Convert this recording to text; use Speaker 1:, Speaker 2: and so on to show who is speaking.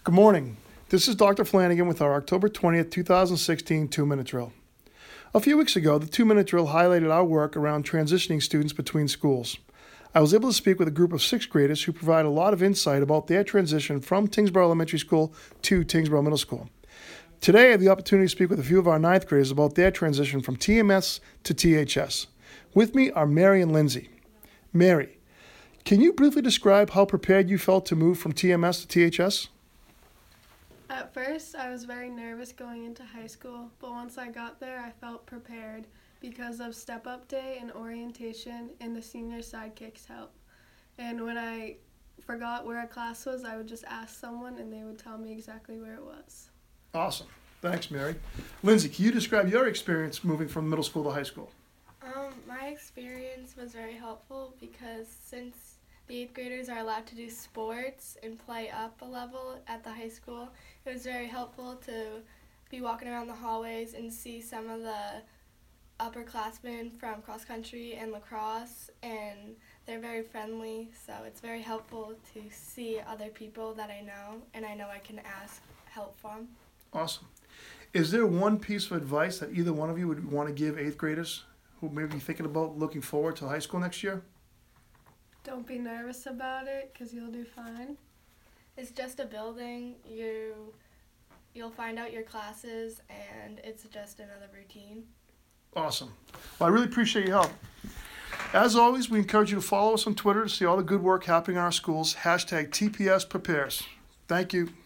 Speaker 1: Good morning. This is Dr. Flanagan with our October 20th, 2016 2-minute drill. A few weeks ago, the 2-minute drill highlighted our work around transitioning students between schools. I was able to speak with a group of 6th graders who provide a lot of insight about their transition from Tingsboro Elementary School to Tingsboro Middle School. Today, I have the opportunity to speak with a few of our 9th graders about their transition from TMS to THS. With me are Mary and Lindsay. Mary, can you briefly describe how prepared you felt to move from TMS to THS?
Speaker 2: At first, I was very nervous going into high school, but once I got there, I felt prepared because of step-up day and orientation and the senior sidekicks help. And when I forgot where a class was, I would just ask someone and they would tell me exactly where it was.
Speaker 1: Awesome. Thanks, Mary. Lindsay, can you describe your experience moving from middle school to high school?
Speaker 3: My experience was very helpful because since the 8th graders are allowed to do sports and play up a level at the high school, it was very helpful to be walking around the hallways and see some of the upperclassmen from cross country and lacrosse, and they're very friendly, so it's very helpful to see other people that I know and I know I can ask help from.
Speaker 1: Awesome. Is there one piece of advice that either one of you would want to give 8th graders who may be thinking about looking forward to high school next year?
Speaker 2: Don't be nervous about it because you'll do fine.
Speaker 3: It's just a building. You'll find out your classes, and it's just another routine.
Speaker 1: Awesome. Well, I really appreciate your help. As always, we encourage you to follow us on Twitter to see all the good work happening in our schools. #TPS Prepares. Thank you.